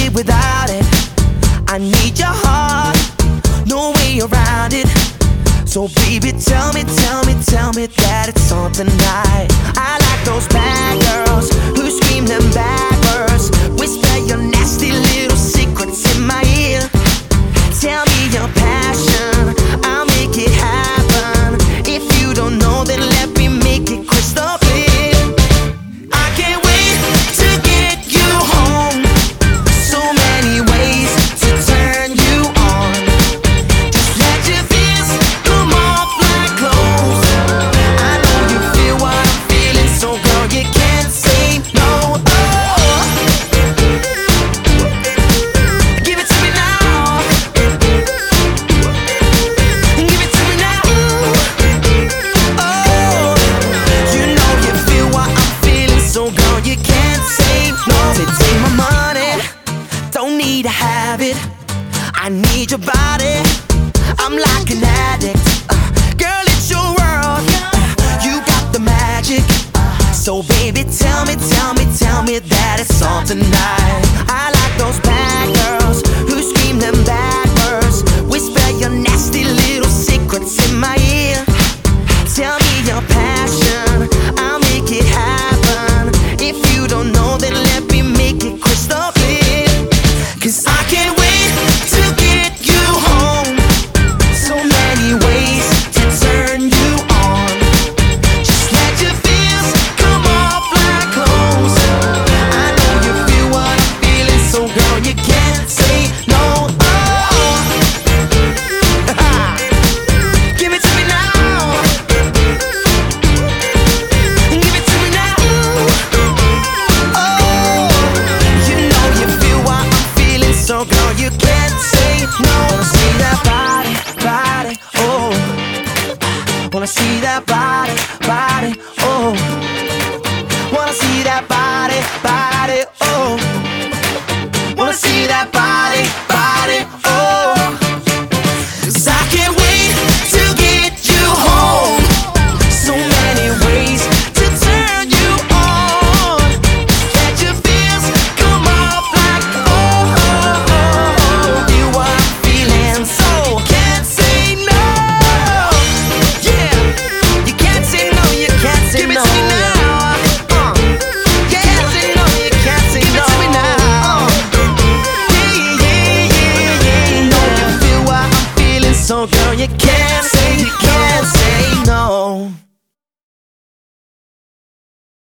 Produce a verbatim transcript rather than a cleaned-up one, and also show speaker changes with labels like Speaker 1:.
Speaker 1: live without it. I need your heart, no way around it. So baby, tell me, tell me, tell me that it's on tonight. I like those bad girls who scream them bad words, whisper your nasty little secrets in my ear. Tell me your passion, I'll make it happen. If you don't know, then let me make it crystal clear. I can't wait to get you home. So many ways to turn you on. Just let your fears come off like clothes. I know you feel what I'm feeling, so girl, you can't say no. Oh, give it to me now. Give it to me now. Oh, you know you feel what I'm feeling, so girl, you can't say no. To take my money, don't need to have it. I need your body, I'm like an addict. uh, Girl, it's your world, uh, you got the magic. uh, So baby, tell me, tell me, tell me that it's on tonight. I like those bad girls who scream them bad words, whisper your nasty little secrets in my ear. Tell me your passion, I'll make it happen. If you don't know, then let me make it crystal clear. Cause I can't wait to get you home. So many ways to turn you on. Just let your fears come off like clothes. I know you feel what I'm feeling, so girl, you can't say no. Oh, give it to me now. Give it to me now. Oh, you know you feel what I'm feeling, so girl, you can't say no. Wanna see that body, body, oh. Wanna see that body, body, oh. Wanna see that body, body, oh. Wanna see that body, body, oh. 'Cause I can't wait to get you home. So many ways to turn you on. Let your fears come off like oh, oh, oh. Feel what I'm feeling, so can't say no. Yeah, you can't say no, you can't say no. Give it to me now. Uh, yeah, can't say no, you can't say no. Give it to me now. Yeah, yeah, yeah, yeah. You know you feel what I'm feeling, so girl, you can't say, you can't say no.